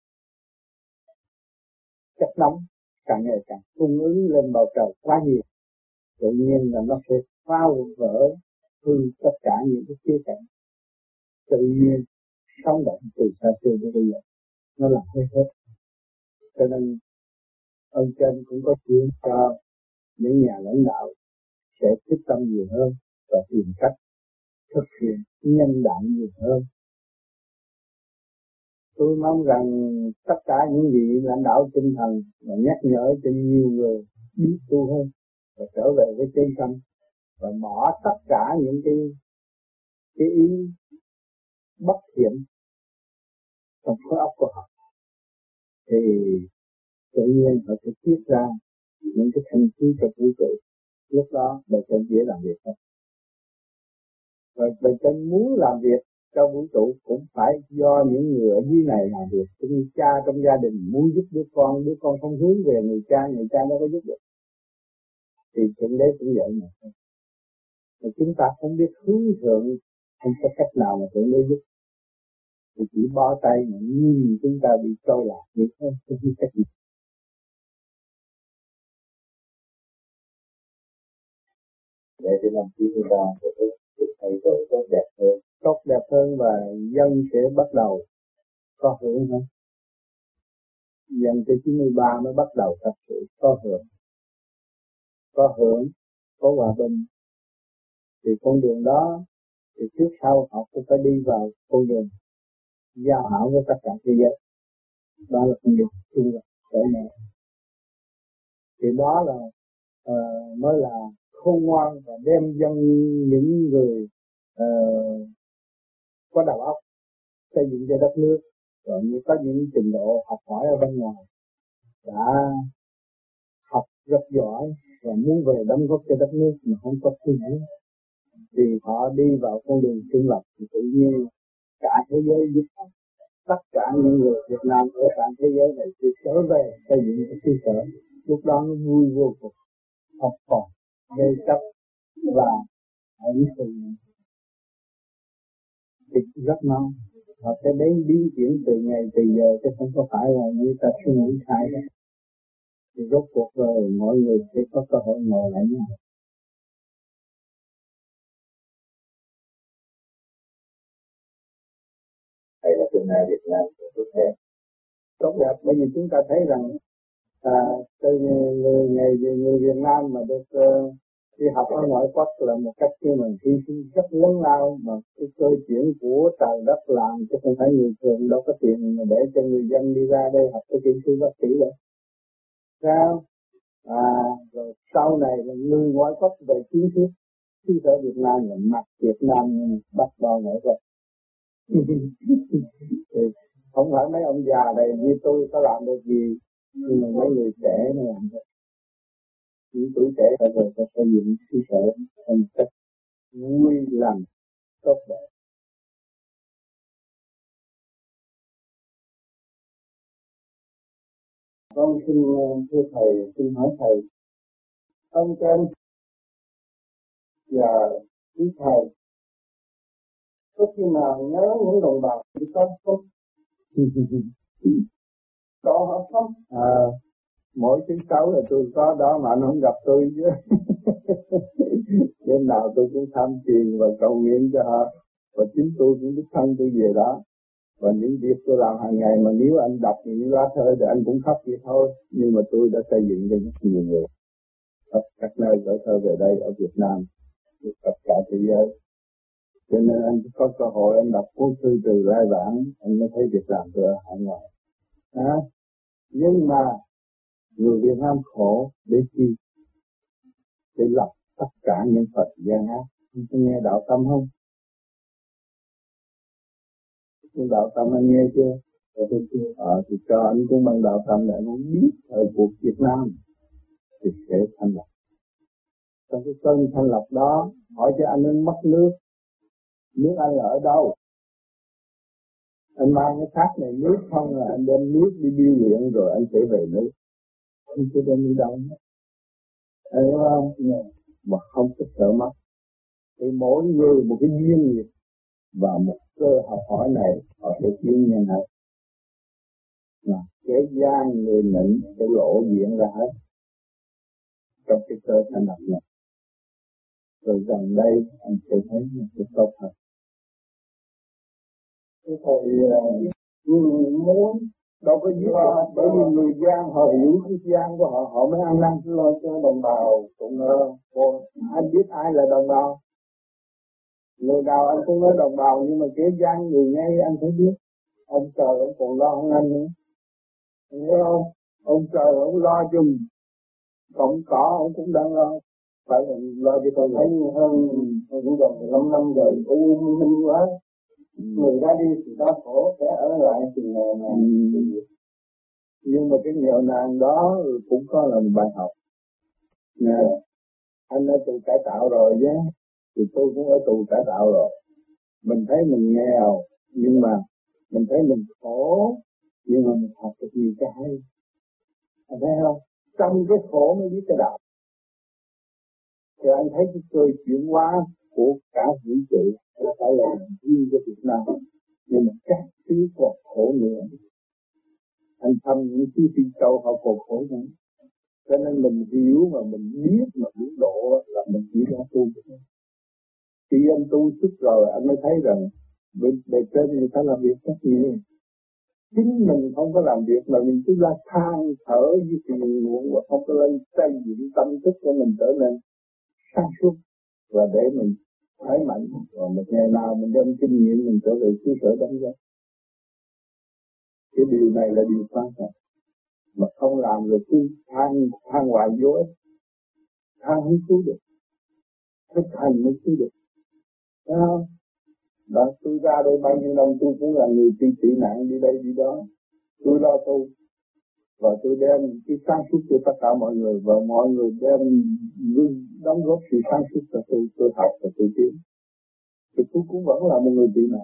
Chất nóng càng ngày càng cung ứng lên bầu trời quá nhiều, tự nhiên là nó sẽ phá vỡ hư tất cả những cái khía cạnh tự nhiên sống động từ xa xưa đến bây giờ, nó làm hết hết. Cho nên ơn trên cũng có chuyện cho những nhà lãnh đạo sẽ quyết tâm nhiều hơn và tìm cách thực hiện nhân đạo nhiều hơn. Tôi mong rằng tất cả những vị lãnh đạo tinh thần và nhắc nhở cho nhiều người biết tu hơn và trở về với chân tâm và bỏ tất cả những cái cái ý bất thiện trong khối óc của họ, thì tự nhiên họ sẽ tiết ra những cái thanh khí cho vũ trụ. Lúc đó bề trên dễ làm việc hơn. Và bề trên muốn làm việc cho vũ trụ cũng phải do những người ở dưới này làm việc. Cũng như cha trong gia đình muốn giúp đứa con, đứa con không hướng về người cha, người cha nó có giúp được. Thì Thượng Đế cũng vậy mà. Mà chúng ta không biết hướng thượng, không có cách nào mà Thượng Đế giúp. Thì chỉ bó tay mà nhìn chúng ta bị trôi lạc vậy thôi, không biết cách gì. Để để làm chi chúng ta sẽ có thay đổi tốt đẹp hơn, tốt đẹp hơn và dân sẽ bắt đầu có hưởng hơn. Dân tới chín mươi ba mới bắt đầu thật sự có hưởng, có hưởng, có hòa bình. Thì con đường đó thì trước sau họ cũng phải đi vào con đường giao hảo với tất cả thế giới. Đó là con đường chung là trở nhẹ. Thì đó là uh, mới là khôn ngoan và đem dân những người uh, có đầu óc xây dựng cho đất nước, rồi như có những trình độ học hỏi ở bên ngoài đã học rất giỏi và muốn về đóng góp cho đất nước mà không có suy nghĩ, thì họ đi vào con đường trung lập thì tự nhiên cả thế giới giúp họ. Tất cả những người Việt Nam ở cả thế giới này sẽ trở về xây dựng cái cơ sở. Lúc đó nó vui vô cùng, học còn gây chấp và ảnh hưởng thì rất mau. Họ sẽ đến biến chuyển từ ngày từ giờ, chứ không có phải là như ta suy nghĩ sai đó. Thì rốt cuộc rồi mọi người sẽ có cơ hội ngồi lại nhau. Đây là tương lai Việt Nam tốt đẹp. Tốt đẹp, bởi vì chúng ta thấy rằng à, từ người, người, người Việt Nam mà được uh, đi học ở ngoại quốc là một cách như mình hy sinh rất lớn lao, mà cái cơ chuyển của trời đất làm, chứ không phải người thường đâu có tiền mà để cho người dân đi ra đây học cái kỹ sư bác sĩ đâu. Sao? À, rồi sau này là người ngoại quốc về chiến thuyết, xứ sở Việt Nam là mặt Việt Nam bắt đầu ngoại quốc. Thì không phải mấy ông già này như tôi có làm được gì, nhưng mà mấy người trẻ nó làm được. Những tuổi trẻ phải rồi phải xây dựng xứ sở thành cách vui lành tốt đẹp. Con xin thưa thầy, xin hỏi thầy, ơn trên và quý thầy có khi nào nhớ những đồng bào của con không? Có họ không? À, mỗi thứ sáu là tôi có đó mà anh không gặp tôi chứ. Đêm nào tôi cũng tham tiền và cầu nguyện cho họ, và chính tôi cũng đích thân tôi về đó. Và những việc tôi làm hàng ngày mà nếu anh đọc những lá thơ thì anh cũng khóc vậy thôi. Nhưng mà tôi đã xây dựng cho rất nhiều người khắp các nơi gửi thơ về đây ở Việt Nam, tất cả thế giới. Cho nên anh có cơ hội anh đọc cuốn thư từ lai vãng, anh mới thấy việc làm tôi ở hải ngoại. À, nhưng mà người Việt Nam khổ để chi? Để lọc tất cả những Phật gian ác. Anh có nghe đạo tâm không? Cái đạo tâm anh nghe chưa? Tôi chưa. Ờ, thì cho anh cũng bằng đạo tâm để anh biết thời cuộc Việt Nam thì sẽ thanh lập. Trong cái cơn thanh lập đó, hỏi cho anh nên mất nước. Nước anh là ở đâu? Anh mang cái thác này nước không là anh đem nước đi điêu luyện rồi anh sẽ về nước. Anh sẽ đem đi đâu nữa. Anh hiểu không? Mà không có sợ mất. Thì mỗi người một cái duyên nghiệp và một cơ học hỏi này họ sẽ tiến nhân hết. Cái gian người nịnh sẽ lộ diện ra hết trong cái cơ thành lập này. Rồi gần đây anh sẽ thấy nó sẽ tốt hơn. Cái thời người muốn đâu có giết họ, bởi vì người gian họ hiểu cái gian của họ, họ mới ăn năn lo cho đồng bào cũng uh, anh biết ai là đồng bào. Người nào anh cũng nói đồng bào, nhưng mà cái gian người ngay anh phải biết. Ông trời ông còn lo hơn anh nữa. Anh hiểu không? Ông trời ông lo cho mình. Cộng cỏ ông cũng đang lo. Phải là lo cho con thấy hơn, cũng gần mười lăm năm rồi, u minh quá. Ừ. Người ra đi thì đau khổ, kẻ ở lại thì nghèo nàn. Ừ. Nhưng mà cái nghèo nàn đó cũng có là một bài học. Nè, anh ở tù cải tạo rồi chứ, thì tôi cũng ở tù cải tạo rồi. Mình thấy mình nghèo, nhưng mà mình thấy mình khổ, nhưng mà mình học được nhiều cái hay. Anh thấy không? Trong cái khổ mới biết cái đạo. Thì anh thấy cái cơ chuyển hóa của cả vũ trụ là phải là riêng của Việt Nam, nhưng mà các thứ còn khổ nữa. Anh thăm những thứ phi châu họ còn khổ nữa. Cho nên mình hiểu mà mình biết mà biết độ là mình chỉ ra tu. Khi anh tu sức rồi anh mới thấy rằng bên bề trên người ta làm việc rất nhiều. Chính mình không có làm việc mà mình cứ ra than thở với phiền muộn và không có lên xây dựng tâm thức của mình trở nên sáng suốt và để mình khỏe mạnh, và một ngày nào mình đem kinh nghiệm mình trở về xứ sở đóng góp. Cái điều này là điều quan trọng, mà không làm được cứ than than hoài vô ích, than không cứu được, thực hành mới cứu được, thấy không? Đó, tôi ra đây bao nhiêu năm tôi cũng là người tị tị nạn đi đây đi đó, tôi lo tu và tôi đem cái sáng suốt cho tất cả mọi người, và mọi người đem đóng góp sự sáng suốt cho tôi, tôi học và tôi tiến. Thì tôi cũng vẫn là một người tị nạn.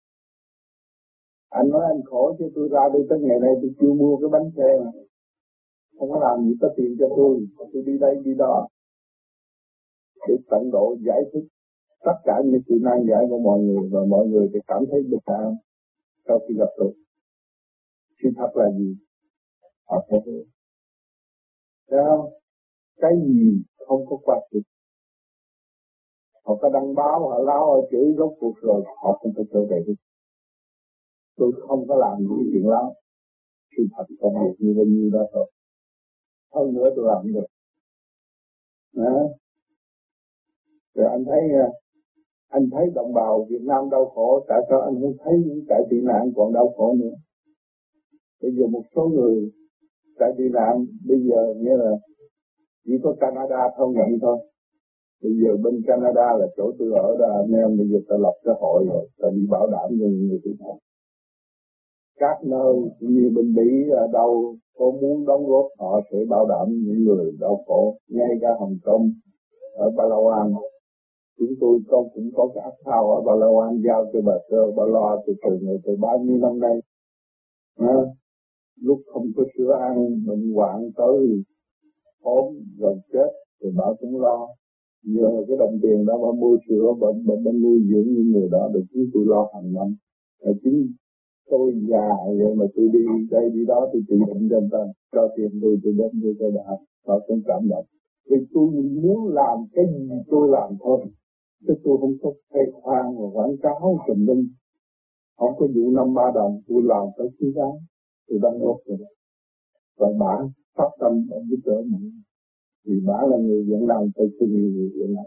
Anh nói anh khổ chứ tôi ra đây tới ngày nay tôi chưa mua cái bánh xe mà. Không có làm gì có tiền cho tôi, tôi đi đây đi đó để tận độ giải thích tất cả những sự nan giải của mọi người, và mọi người thì cảm thấy bình an sau khi gặp tôi. Sự thật là gì? Họ sẽ hiểu. Thấy không? Cái gì không có qua thực. Họ có đăng báo, họ lao, họ chửi rốt cuộc rồi, họ không có trở về được. Tôi không có làm những chuyện lắm. Sự thật công việc như bao nhiêu đó thôi. Hơn nữa tôi làm được. Đó. Rồi anh thấy, anh thấy đồng bào Việt Nam đau khổ, tại sao anh không thấy những trại tị nạn còn đau khổ nữa? Bây giờ một số người trại tị nạn bây giờ nghĩa là chỉ có Canada không nhận thôi. Bây giờ bên Canada là chỗ tôi ở đó, anh em bây giờ ta lập cái hội rồi, ta đi bảo đảm cho những người tị nạn. Các nơi như bên Mỹ ở đâu có muốn đóng góp họ sẽ bảo đảm những người đau khổ, ngay cả Hồng Kông, ở Palawan. Chúng tôi có, cũng có cái áp thao ở Palawan giao cho bà Sơ, bà lo từ từ người từ bao nhiêu năm nay. À, lúc không có sữa ăn, bệnh hoạn tới ốm rồi chết, thì bà cũng lo. Giờ cái đồng tiền đó bà mua sữa, bà, bà, bà nuôi dưỡng những người đó, được chúng tôi lo hàng năm. À, chính tôi già vậy mà tôi đi đây đi đó thì trị bệnh cho người ta, cho tiền tôi tôi đến tôi cho đã, họ cũng cảm động. Vì tôi muốn làm cái gì tôi làm thôi, chứ tôi không có khai khoan và quảng cáo tùm lum, không có vụ năm ba đồng, tôi làm tới xứng đáng, tôi đăng góp rồi. Và bà phát tâm ở giúp đỡ mình, vì bà là người Việt Nam, tôi cũng nhiều người Việt Nam.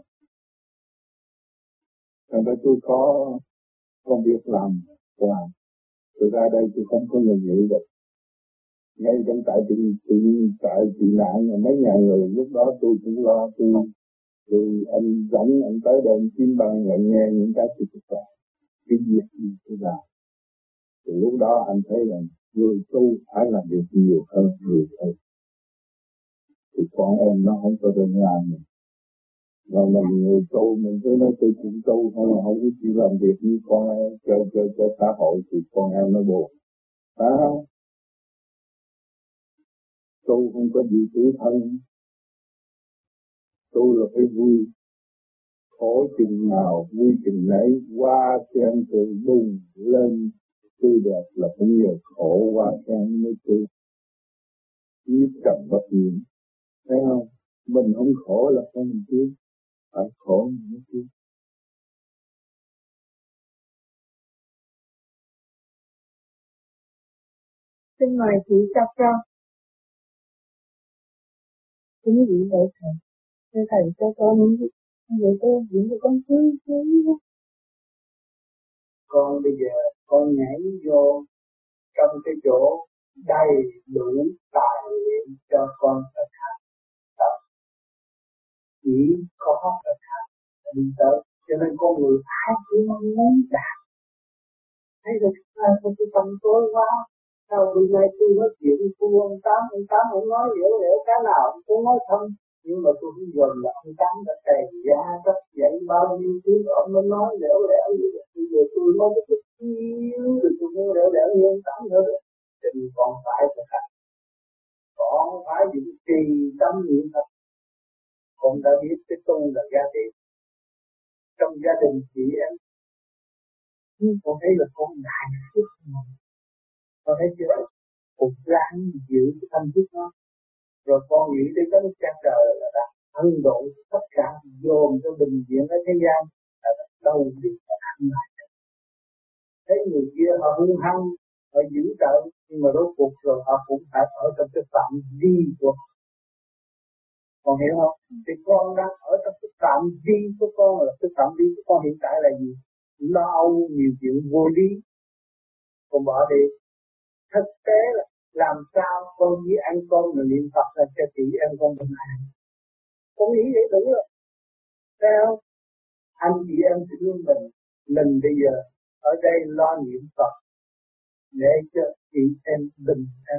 Thành ra tôi có công việc làm, làm. Tôi ra đây tôi không có người nghĩ được. Ngay trong tại trị tại trị nạn mấy ngàn người, lúc đó tôi cũng lo, tôi tôi anh dẫn anh tới đây chim bằng lại nghe những cái sự thực tại, cái việc gì tôi làm. Thì lúc đó anh thấy là người tu phải làm việc nhiều hơn người thầy. Thì con em nó không có đơn giản. Mà mình người tu mình cứ nói tôi chịu tu thôi mà không có chịu làm việc như con em cho cho cho xã hội thì con em nó buồn. Phải không? Tu không có gì tủi thân. Tu là phải vui. Khổ chừng nào vui chừng nấy, qua sen tường bùng lên tươi đẹp là cũng nhờ khổ qua sen mới tươi. Nhất trần bất nhiễm. Thấy không? Mình không khổ là không mình biết. Phải khổ mới biết. Xin mời chị Trọc Trọc. Chính vì vậy thầy, thầy thầy cho con những vậy tôi diễn cho con thứ thứ. Con bây giờ con nhảy vô trong cái chỗ đầy đủ tài liệu cho con thực hành tập, chỉ có thực hành đi tới, cho nên con người ai cũng mong muốn đạt. Thấy được là con cái tâm tối quá. Sau hôm nay tôi nói chuyện với ông Tám, ông Tám không nói hiểu hiểu cái nào, tôi nói không. Nhưng mà tôi cũng dồn là ông Tám đã đầy giá rất dạy bao nhiêu thứ, ông mới nói lẻo lẻo như vậy. Bây giờ tôi nói cái chút xíu, rồi tôi muốn lẻo lẻo như ông Tám nữa được. Thì còn phải thực hành. Còn phải những trì tâm niệm thật. Con đã biết cái tu là gia đình. Trong gia đình chị em, nhưng con thấy là con đại phước mà. Con thấy chưa? Con ráng giữ cái tâm thức đó. Rồi con nghĩ tới cái cha trời là đã ân độ tất cả dồn cho bình diện ở thế gian là đâu đi mà ăn lại. Thấy người kia họ hung hăng, họ dữ tợn, nhưng mà rốt cuộc rồi họ cũng phải ở trong cái phạm vi của họ. Con hiểu không? Thì con đang ở trong cái phạm vi của con, là cái phạm vi của con hiện tại là gì? Lo âu nhiều chuyện vô lý, con bỏ đi. Thực tế là làm sao con với anh con mà niệm Phật là cho chị em con bình an. Con nghĩ vậy đủ rồi. Sao? Anh chị em chỉ luôn mình, mình bây giờ ở đây lo niệm Phật để cho chị em bình an.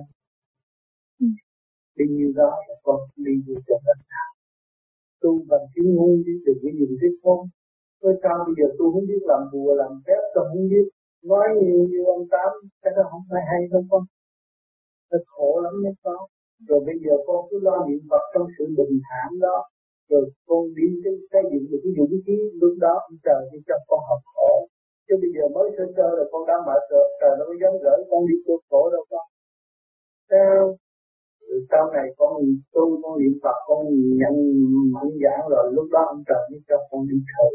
Ừ. Vì như đó là con đi vô cho tất cả. Tu bằng tiếng ngu đi, đừng có dùng tiếng con. Tôi sao bây giờ tôi không biết làm bùa làm phép, tôi không biết nói nhiều như ông Tám, cái đó không phải hay đâu con. Thật khổ lắm nhé con. Rồi bây giờ con cứ lo niệm Phật trong sự bình thản đó. Rồi con đi cái xây dựng được cái dũng khí, lúc đó ông trời đi cho con học khổ. Chứ bây giờ mới sơ sơ là con đã mệt rồi, trời nó mới dám gửi con đi vô khổ đâu con. Sao? Rồi sau này con tu, con niệm Phật, con nhận mạnh dạn rồi, lúc đó ông trời mới cho con đi thử.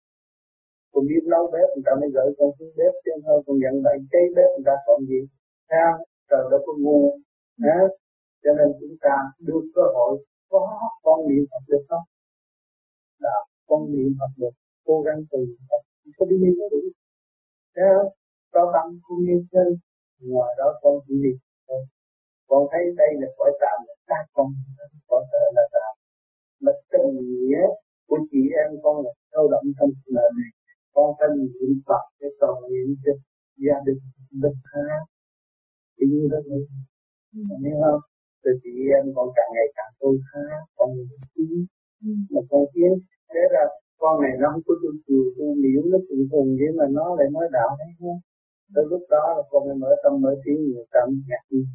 Con biết nấu bếp, người ta mới gửi con xuống bếp, chứ thôi con nhận lại cháy bếp người ta còn gì. Sao? Trời đâu có ngu. Hả? Cho nên chúng ta đưa cơ hội có con niệm Phật được không? Là con niệm Phật được, cố gắng từ Phật, có đi niệm nó đủ. Sao? Có tâm không niệm chân, ngoài đó con chỉ niệm thôi. Con thấy đây là cõi tạm, là ta con có thể là tạm. Mà tình nghĩa của chị em con là sâu đậm trong lời này. Con phải niệm Phật để cầu nguyện cho gia đình bình an. Thì như đó thôi. Hiểu không? Từ chị em còn càng ngày càng tôi khá, còn nhiều mà con kiến. Thế là con này nó không có tôi chiều, tôi miễn nó tự hùng vậy mà nó lại nói đạo hay không? Tới lúc đó là con mới mở tâm mở tiếng nhiều tâm ngạc nhiên.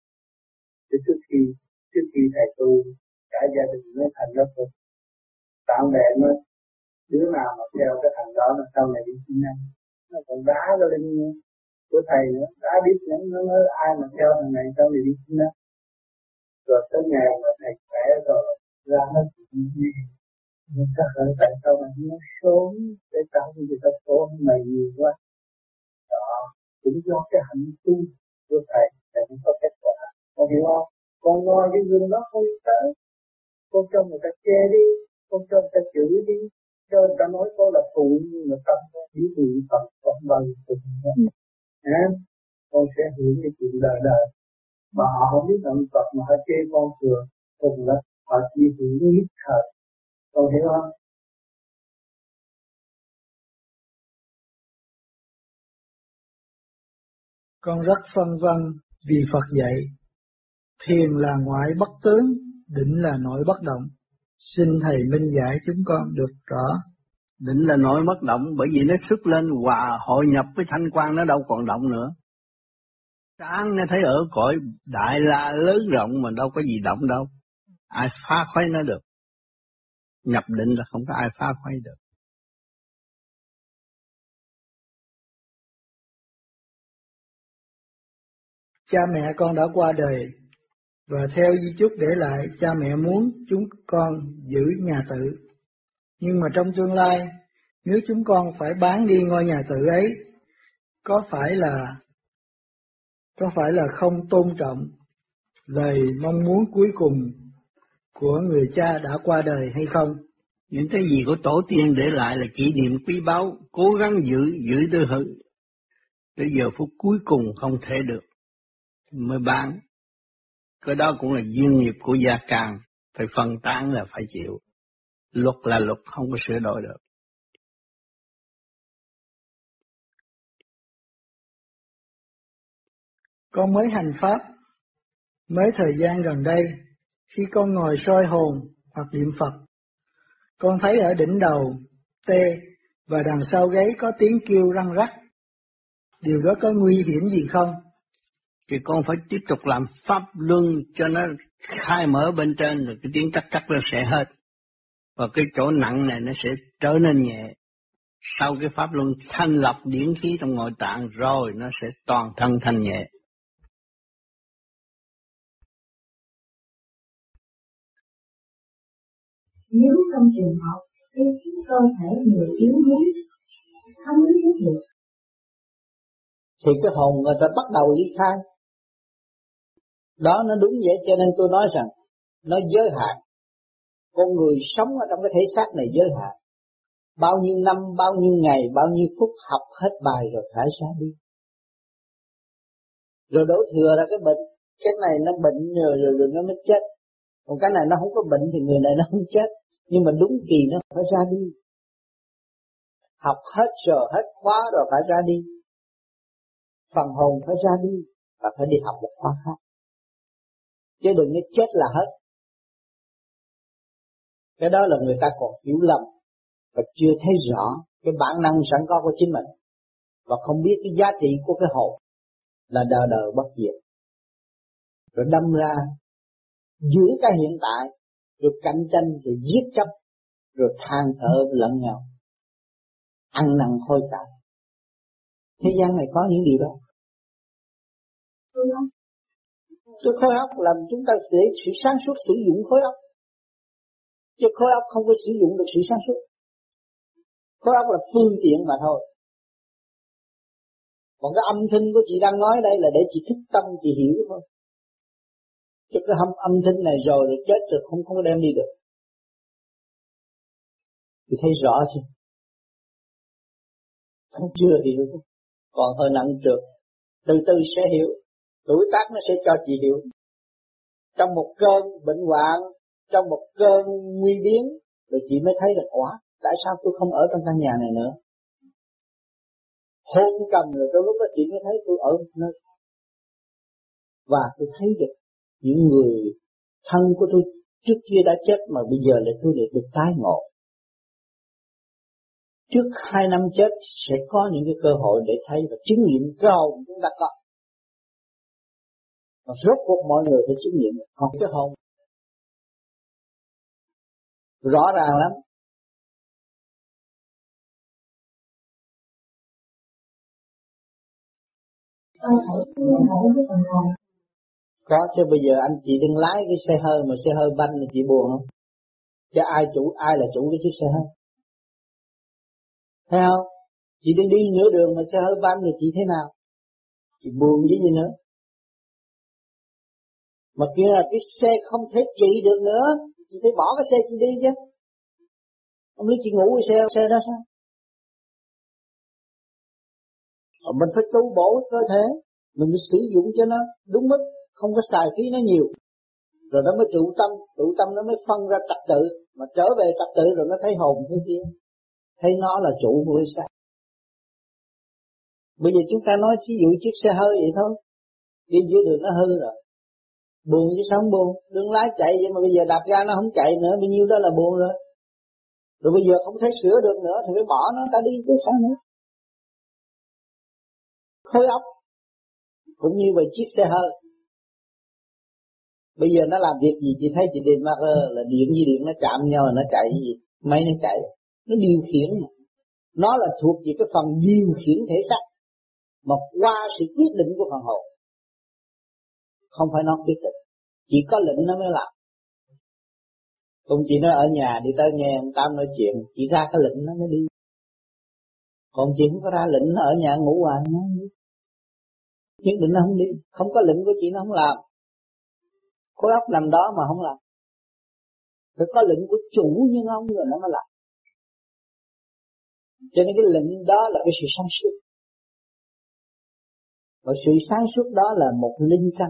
Thì trước khi, trước khi thầy tu, cả gia đình mới thành lập được. Tạm bè nó, đứa nào mà theo cái thành đó là sau này đi xin ăn. Nó còn đá cái linh của thầy nữa, đá biết nó, nó nói ai mà theo thằng này sau này đi xin ăn. Rồi tới ngày mà thầy khỏe rồi, ra nó chuyện gì. Nhưng ta hỏi tại sao mà nó sớm, để tạo cho người ta khổ mày nhiều quá. Đó, cũng do cái hạnh tu của thầy, thầy không có kết quả. Con hiểu không? Con ngồi cái gương đó không đi tới. Con cho người ta chê đi, con cho người ta chửi đi. Cho người ta nói con là phụ, nhưng mà tâm con hiểu nguyện Phật, con bao nhiêu phụ. Hả? Con sẽ hưởng cái chuyện đời đời. Mà họ không biết động Phật mà họ chê con thừa, cùng là họ chỉ hưởng nhất thời. Con hiểu không? Con rất phân vân vì Phật dạy thiền là ngoại bất tướng, định là nội bất động. Xin Thầy minh giải chúng con được rõ. Định là nội bất động, bởi vì nó xuất lên hòa hội nhập với thanh quan, nó đâu còn động nữa. Sáng nó thấy ở cõi đại la lớn rộng mà đâu có gì động đâu. Ai phá khuấy nó được. Nhập định là không có ai phá khuấy được. Cha mẹ con đã qua đời, và theo di chúc để lại, cha mẹ muốn chúng con giữ nhà tự. Nhưng mà trong tương lai, nếu chúng con phải bán đi ngôi nhà tự ấy, có phải là có phải là không tôn trọng lời mong muốn cuối cùng của người cha đã qua đời hay không? Những cái gì của tổ tiên để lại là kỷ niệm quý báu, cố gắng giữ, giữ tới hư. Tới giờ phút cuối cùng không thể được, mới bán. Cái đó cũng là duyên nghiệp của gia can, phải phân tán là phải chịu. Luật là luật, không có sửa đổi được. Con mới hành pháp, mới thời gian gần đây, khi con ngồi soi hồn hoặc niệm Phật, con thấy ở đỉnh đầu, tê và đằng sau gáy có tiếng kêu răng rắc. Điều đó có nguy hiểm gì không? Thì con phải tiếp tục làm pháp luân cho nó khai mở bên trên, rồi cái tiếng cắt cắt nó sẽ hết. Và cái chỗ nặng này nó sẽ trở nên nhẹ. Sau cái pháp luân thanh lọc điển khí trong nội tạng rồi nó sẽ toàn thân thanh nhẹ. Nếu trong trường hợp cái cơ thể người yếu đuối không biết được, thì cái hồn người ta bắt đầu ly khai. Đó nó đúng vậy, cho nên tôi nói rằng nó giới hạn. Con người sống ở trong cái thể xác này giới hạn. Bao nhiêu năm, bao nhiêu ngày, bao nhiêu phút học hết bài rồi thải ra đi. Rồi đổ thừa ra cái bệnh, cái này nó bệnh rồi, rồi, rồi nó mới chết. Còn cái này nó không có bệnh thì người này nó không chết. Nhưng mà đúng kỳ nó phải ra đi. Học hết giờ, hết khóa rồi phải ra đi. Phần hồn phải ra đi và phải đi học một khóa khác. Chứ đừng nói chết là hết. Cái đó là người ta còn hiểu lầm và chưa thấy rõ cái bản năng sẵn có của chính mình, và không biết cái giá trị của cái hồn là đời đời bất diệt. Rồi đâm ra giữ cái hiện tại, rồi cạnh tranh, rồi giết chấp, rồi than thở lẫn nhau, ăn năn hối cải. Thế gian này có những điều đó. Cái khối óc làm chúng ta để sự sáng suốt sử dụng khối óc, chứ khối óc không có sử dụng được sự sáng suốt. Khối óc là phương tiện mà thôi. Còn cái âm thanh của chị đang nói đây là để chị thức tâm, chị hiểu thôi. Chứ cái âm, âm thanh này rồi rồi chết rồi không không có đem đi được. Chị thấy rõ chưa? Không chưa hiểu, còn hơi nặng trược. Từ từ sẽ hiểu. Tuổi tác nó sẽ cho chị hiểu. Trong một cơn bệnh hoạn, trong một cơn nguy biến, rồi chị mới thấy được quả. Tại sao tôi không ở trong căn nhà này nữa? Hôn cầm rồi trong lúc đó chị mới thấy tôi ở một nơi. Và tôi thấy được những người thân của tôi trước kia đã chết mà bây giờ lại tôi lại được tái ngộ. Trước hai năm chết sẽ có những cái cơ hội để thấy và chứng nghiệm cái hồn chúng ta có. Và rốt cuộc mọi người phải chứng nghiệm, còn cái hồn rõ ràng lắm. Có chứ, bây giờ anh chị đang lái cái xe hơi mà xe hơi banh thì chị buồn không? Chứ ai chủ ai là chủ cái chiếc xe hơi? Thấy không? Chị đang đi nửa đường mà xe hơi banh thì chị thế nào? Chị buồn chứ gì nữa? Mà kia là cái xe không thể trị được nữa, chị phải bỏ cái xe chị đi chứ. Không biết chị ngủ cái xe xe đó sao? Mà mình phải tu bổ cơ thể, mình phải sử dụng cho nó đúng mức, không có xài phí nó nhiều. Rồi nó mới trụ tâm, trụ tâm nó mới phân ra trật tự, mà trở về trật tự rồi nó thấy hồn thế kia, thấy nó là chủ của cái xe. Bây giờ chúng ta nói ví dụ chiếc xe hơi vậy thôi, đi giữa đường nó hư rồi, Buồn chứ sao không buồn, đừng lái chạy vậy mà bây giờ đạp ga nó không chạy nữa, bao nhiêu đó là buồn rồi. Rồi bây giờ không thể sửa được nữa thì phải bỏ nó, ta đi chứ sao nữa. Khối óc cũng như vậy chiếc xe hơi. Bây giờ nó làm việc gì chị thấy chị điện mặt là điện với điện nó chạm nhau là nó chạy gì, máy nó chạy, nó điều khiển mà. Nó là thuộc về cái phần điều khiển thể xác mà qua sự quyết định của phần hồn. Không phải nó quyết định, chỉ có lệnh nó mới làm. Còn chị nói ở nhà đi tới nghe ông Tám nói chuyện, chị ra cái lệnh nó mới đi. Còn chị không có ra lệnh, nó ở nhà ngủ hoài nó không đi. Nhất định nó không đi, không có lệnh của chị nó không làm. Khối óc nằm đó mà không làm. Phải có lệnh của chủ nhưng không rồi nó mới làm. Cho nên cái lệnh đó là cái sự sáng suốt. Và sự sáng suốt đó là một linh căn.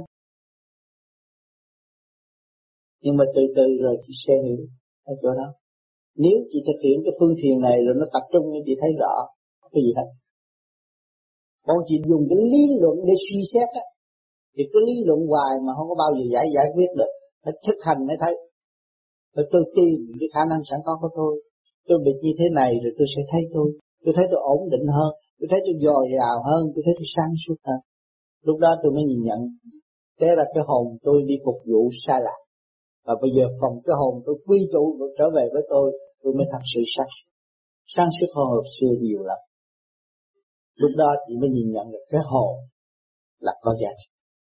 Nhưng mà từ từ rồi chị sẽ hiểu ở chỗ đó. Nếu chị thực hiện cái phương thiền này rồi nó tập trung chị thấy rõ cái gì hết. Còn chị dùng cái lý luận để suy xét á, thì cái lý luận hoài mà không có bao giờ giải giải quyết được. Phải thực hành mới thấy. Rồi tôi tìm cái khả năng sẵn có của tôi. Tôi bị như thế này rồi tôi sẽ thấy tôi. Tôi thấy tôi ổn định hơn. Tôi thấy tôi dồi dào hơn. Tôi thấy tôi sáng suốt hơn. Lúc đó tôi mới nhìn nhận. Thế là cái hồn tôi đi phục vụ sai lạc. Và bây giờ phòng cái hồn tôi quy tụ trở về với tôi. Tôi mới thật sự sáng suốt. Sáng suốt hơn hồi xưa nhiều lắm. Lúc đó chị mới nhìn nhận được cái hồn là có giá trị.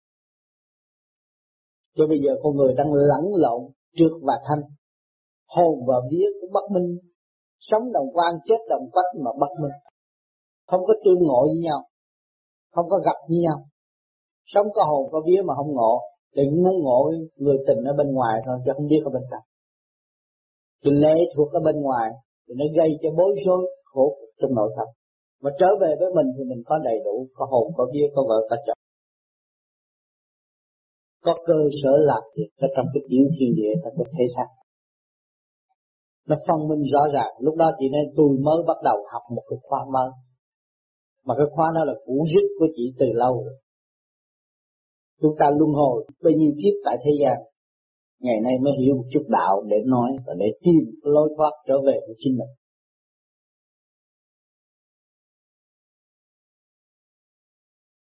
Cho bây giờ con người đang lẫn lộn trượt và thanh. Hồn và vía cũng bất minh. Sống đồng quan chết đồng quách mà bất minh. Không có tương ngộ với nhau. Không có gặp với nhau. Sống có hồn có vía mà không ngộ. Thì muốn ngộ người tình ở bên ngoài thôi chứ không biết ở bên trong. Thì lệ thuộc ở bên ngoài thì nó gây cho bối rối khổ trong nội tâm. Mà trở về với mình thì mình có đầy đủ, có hồn, có vía, có vợ, có chồng. Có cơ sở làm việc ở trong cái tiểu thiên địa, trong cái thể xác. Nó phân minh rõ ràng, lúc đó chị nên tôi mới bắt đầu học một cái khóa mới. Mà cái khóa đó là cũ rích của chị từ lâu rồi. Chúng ta luân hồi bao nhiêu kiếp tại thế gian. Ngày nay mới hiểu một chút đạo để nói và để tìm lối thoát trở về của chính mình.